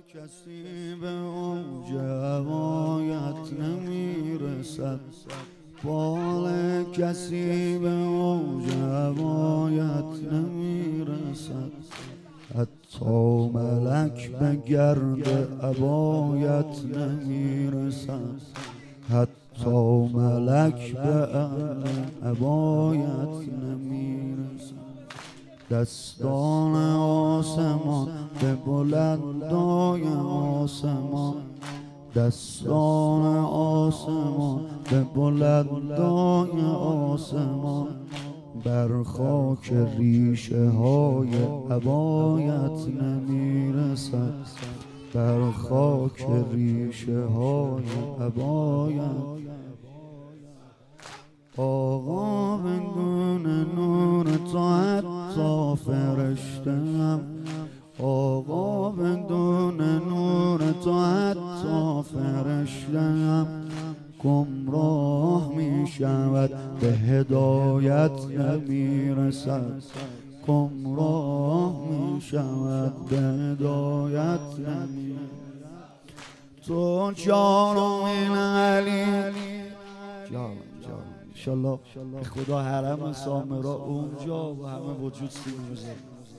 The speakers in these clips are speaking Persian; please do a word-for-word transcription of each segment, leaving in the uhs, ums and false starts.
کسی به اوج هوایت نمیرسد، بال کسی به اوج هوایت نمیرسد، حتی ملک به گرد عبایت نمیرسد، حتی ملک به عبایت نمیرسد. دستان آسمان به بلندای آسمان، دستان آسمان به بلندای آسمان، بر خاک ریشه های عبایت نمیرسد، بر خاک ریشه های عبایت. آقا بدون نور تو حتی فرشته‌ام، آقا بدون نور تو حتی فرشته‌ام، گمراه می شود به هدایت نمی رسد، گمراه می شود به هدایت نمی رسد. تو چارمین علی جان جان انشالله به خدا حرم سامرا اونجا و همه وجود سیم می‌ذاره.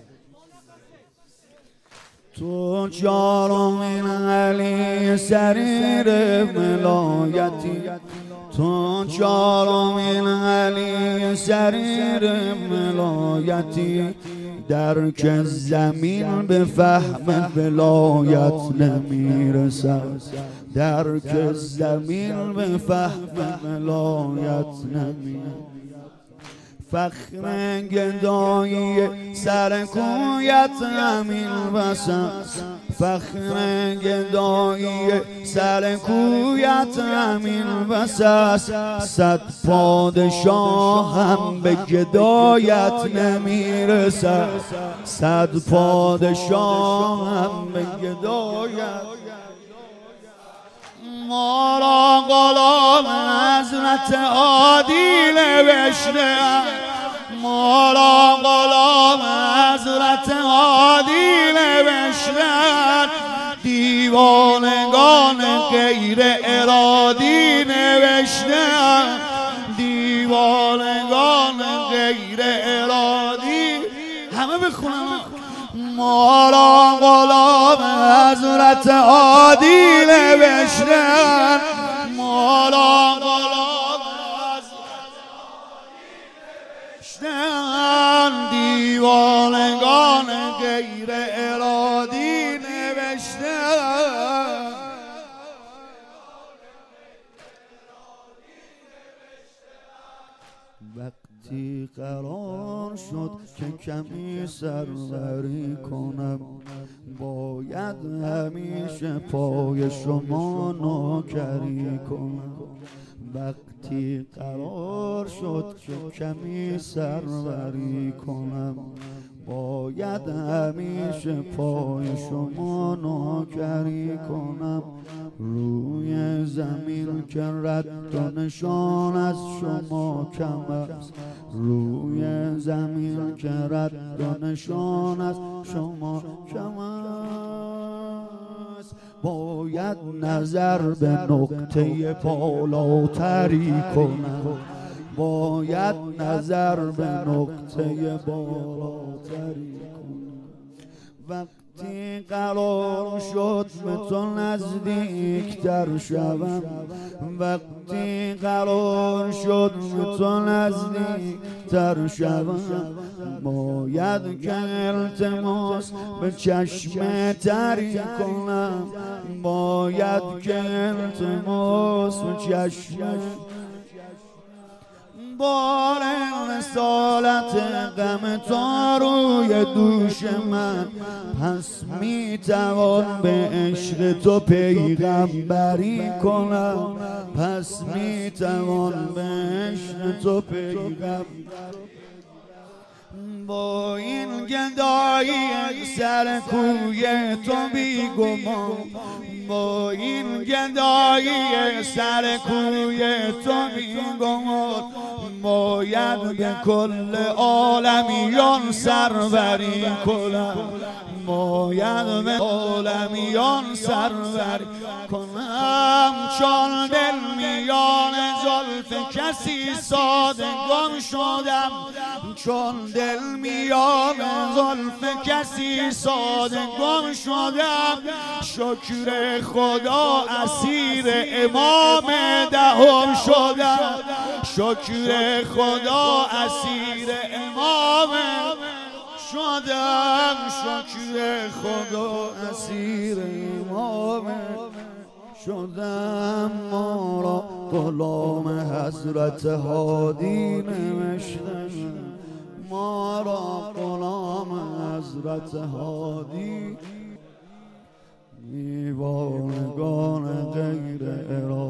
تو چارمین علی سریر ولایتی، تو چارمین علی سریر ولایتی، درک زمین به فهم ولایت نمیرسد، درک زمین به فهم ولایت نمیرسد. فخر گدایی سر کویت همین وسط، فخر گدایی سر کویت همین وسط، صد پادشاه هم به گدایت نمیرسد، صد پادشاه هم به گدایت. ما را غلام حضرت عادی نوشته، ما را غلام حضرت عادی نوشته، دیوانگان غیر ارادی نوشته، دیوانگان غیر ارادی. همه بخونم. ما را غلام حضرت عادی نوشتن، ما را غلام حضرت عادی نوشتن، دیوانگان غیر ارادی نوشتن. وقتی قرار شد که کمی سروری کنم، باید همیشه پای شما نوکری کنم. وقتی قرار شد که کمی سروری کنم، باید همیشه پای شما نوکری کنم. روی زمین که رد و نشان از شما کم است، روی زمین که رد و نشان از شما کم است، باید نظر به نقطه بالاتری کنم، باید نظر به نقطه بالاتری کنم. وقتی قرار شد به تو نزدیکتر شوم، وقتی قرار شد به تو نزدیکتر شوم، باید که التماس به چشم تری کنم، باید که التماس به چشم. بار رسالت غم تا روی دوش من، پس می توان به عشق تو پیغمبری کنم، پس می توان به عشق تو پیغمبری. با این گدایی سر کوی تو بیگمان، با این گدایی سر کوی تو بیگمان، باید به کل عالمیان سروری کنم، باید به عالمیان سرور کنم، چون دل میان زلف کسی ساده گم شدم، چون دل میان زلف کسی ساده گم شدم. شکر خدا اسیر امام دهم شدم، شکر خدا اسیر امام شدم، شکر خدا اسیر امام شدم. ما را غلام حضرت هادی نوشتن، ما را غلام حضرت هادی. دیوانگان غیر اراده